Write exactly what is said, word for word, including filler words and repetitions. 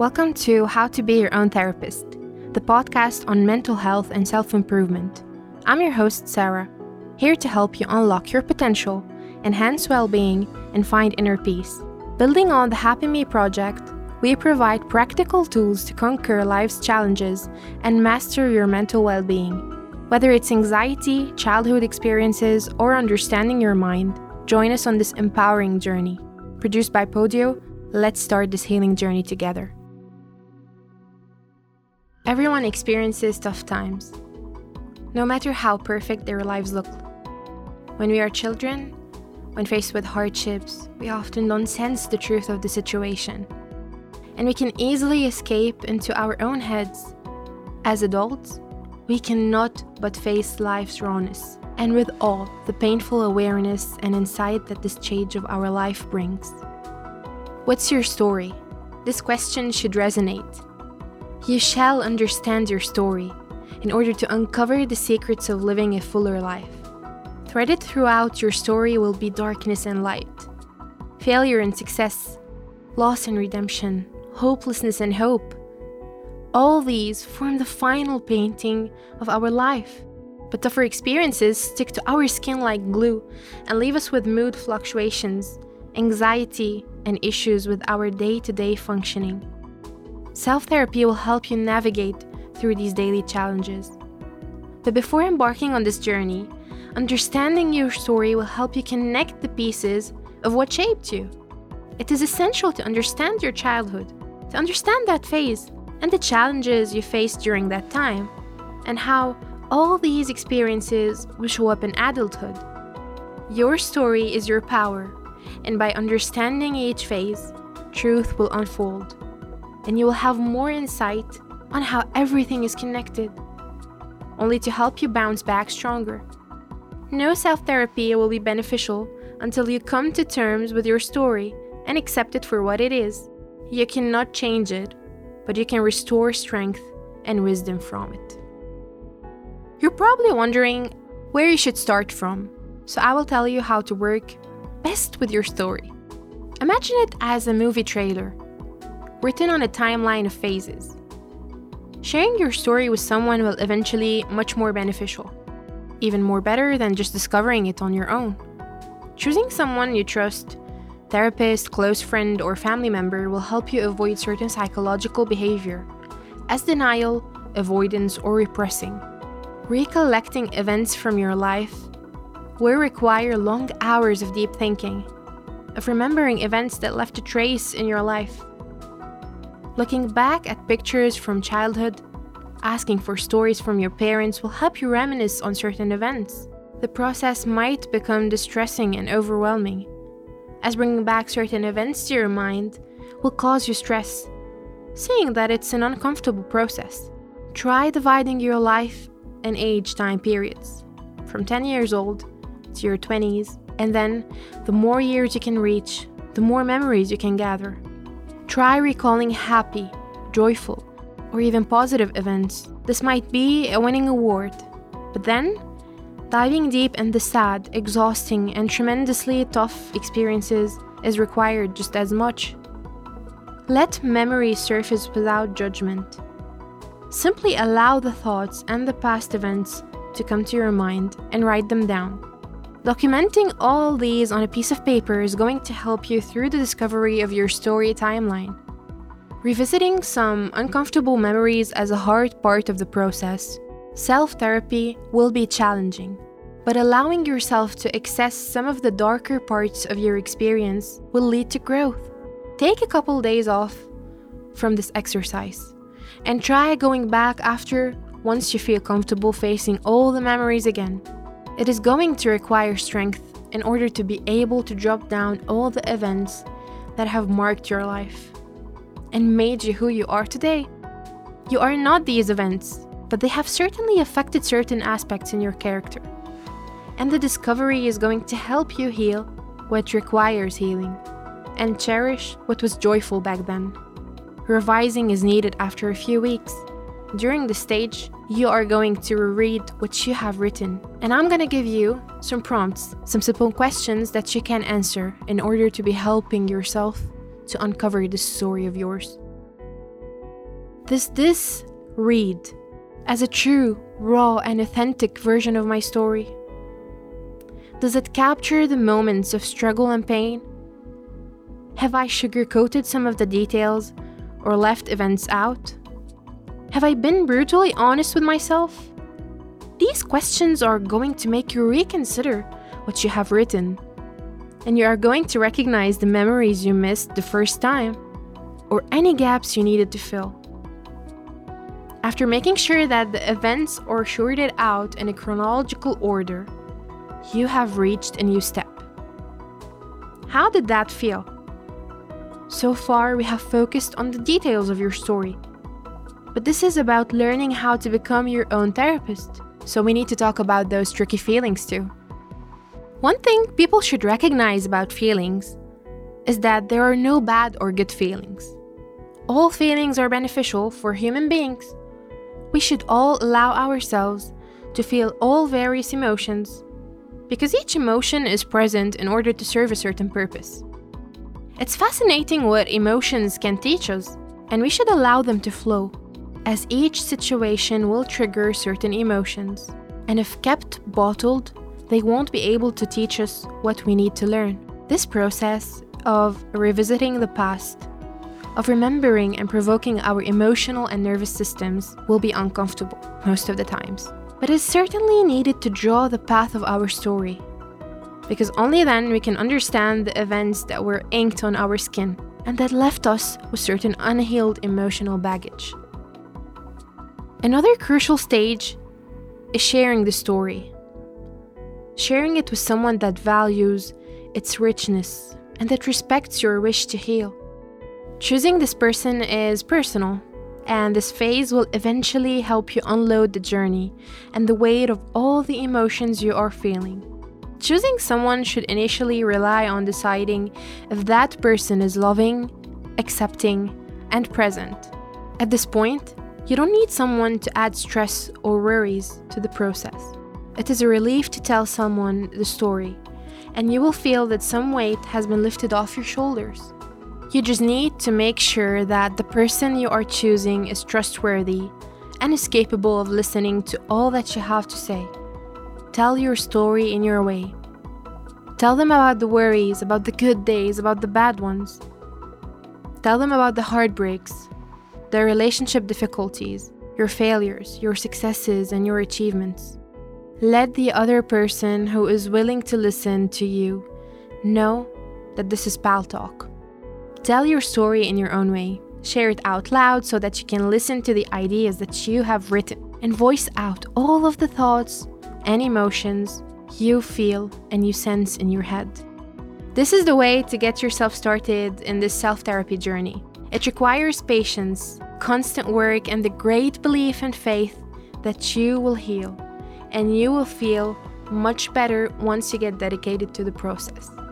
Welcome to How to Be Your Own Therapist, the podcast on mental health and self-improvement. I'm your host, Sarah, here to help you unlock your potential, enhance well-being, and find inner peace. Building on the Happy Me project, we provide practical tools to conquer life's challenges and master your mental well-being. Whether it's anxiety, childhood experiences, or understanding your mind, join us on this empowering journey. Produced by Podio, let's start this healing journey together. Everyone experiences tough times, no matter how perfect their lives look. When we are children, when faced with hardships, we often don't sense the truth of the situation, and we can easily escape into our own heads. As adults, we cannot but face life's rawness, and with all the painful awareness and insight that this stage of our life brings. What's your story? This question should resonate. You shall understand your story in order to uncover the secrets of living a fuller life. Threaded throughout your story will be darkness and light, failure and success, loss and redemption, hopelessness and hope. All these form the final painting of our life. But tougher experiences stick to our skin like glue and leave us with mood fluctuations, anxiety, and issues with our day-to-day functioning. Self-therapy will help you navigate through these daily challenges. But before embarking on this journey, understanding your story will help you connect the pieces of what shaped you. It is essential to understand your childhood, to understand that phase and the challenges you faced during that time, and how all these experiences will show up in adulthood. Your story is your power, and by understanding each phase, truth will unfold, and you will have more insight on how everything is connected, only to help you bounce back stronger. No self-therapy will be beneficial until you come to terms with your story and accept it for what it is. You cannot change it, but you can restore strength and wisdom from it. You're probably wondering where you should start from, so I will tell you how to work best with your story. Imagine it as a movie trailer, written on a timeline of phases. Sharing your story with someone will eventually be much more beneficial, even more better than just discovering it on your own. Choosing someone you trust, therapist, close friend, or family member will help you avoid certain psychological behavior, as denial, avoidance, or repressing. Recollecting events from your life will require long hours of deep thinking, of remembering events that left a trace in your life. Looking back at pictures from childhood, asking for stories from your parents will help you reminisce on certain events. The process might become distressing and overwhelming, as bringing back certain events to your mind will cause you stress, seeing that it's an uncomfortable process. Try dividing your life in age time periods, from ten years old to your twenties, and then the more years you can reach, the more memories you can gather. Try recalling happy, joyful, or even positive events. This might be a winning award, but then diving deep in the sad, exhausting, and tremendously tough experiences is required just as much. Let memory surface without judgment. Simply allow the thoughts and the past events to come to your mind and write them down. Documenting all these on a piece of paper is going to help you through the discovery of your story timeline. Revisiting some uncomfortable memories as a hard part of the process, self-therapy will be challenging, but allowing yourself to access some of the darker parts of your experience will lead to growth. Take a couple days off from this exercise and try going back after once you feel comfortable facing all the memories again. It is going to require strength in order to be able to drop down all the events that have marked your life and made you who you are today. You are not these events, but they have certainly affected certain aspects in your character. And the discovery is going to help you heal what requires healing and cherish what was joyful back then. Revising is needed after a few weeks. During this stage, you are going to reread what you have written, and I'm going to give you some prompts, some simple questions that you can answer in order to be helping yourself to uncover this story of yours. Does this read as a true, raw, and authentic version of my story? Does it capture the moments of struggle and pain? Have I sugarcoated some of the details or left events out? Have I been brutally honest with myself? These questions are going to make you reconsider what you have written, and you are going to recognize the memories you missed the first time, or any gaps you needed to fill. After making sure that the events are sorted out in a chronological order, you have reached a new step. How did that feel? So far, we have focused on the details of your story, but this is about learning how to become your own therapist, so we need to talk about those tricky feelings too. One thing people should recognize about feelings is that there are no bad or good feelings. All feelings are beneficial for human beings. We should all allow ourselves to feel all various emotions, because each emotion is present in order to serve a certain purpose. It's fascinating what emotions can teach us, and we should allow them to flow, as each situation will trigger certain emotions, and if kept bottled, they won't be able to teach us what we need to learn. This process of revisiting the past, of remembering and provoking our emotional and nervous systems will be uncomfortable most of the times, but is certainly needed to draw the path of our story, because only then we can understand the events that were inked on our skin and that left us with certain unhealed emotional baggage. Another crucial stage is sharing the story. Sharing it with someone that values its richness and that respects your wish to heal. Choosing this person is personal, and this phase will eventually help you unload the journey and the weight of all the emotions you are feeling. Choosing someone should initially rely on deciding if that person is loving, accepting, and present. At this point, you don't need someone to add stress or worries to the process. It is a relief to tell someone the story, and you will feel that some weight has been lifted off your shoulders. You just need to make sure that the person you are choosing is trustworthy and is capable of listening to all that you have to say. Tell your story in your way. Tell them about the worries, about the good days, about the bad ones. Tell them about the heartbreaks, the relationship difficulties, your failures, your successes, and your achievements. Let the other person who is willing to listen to you know that this is pal talk. Tell your story in your own way. Share it out loud so that you can listen to the ideas that you have written and voice out all of the thoughts and emotions you feel and you sense in your head. This is the way to get yourself started in this self-therapy journey. It requires patience, constant work, and the great belief and faith that you will heal, and you will feel much better once you get dedicated to the process.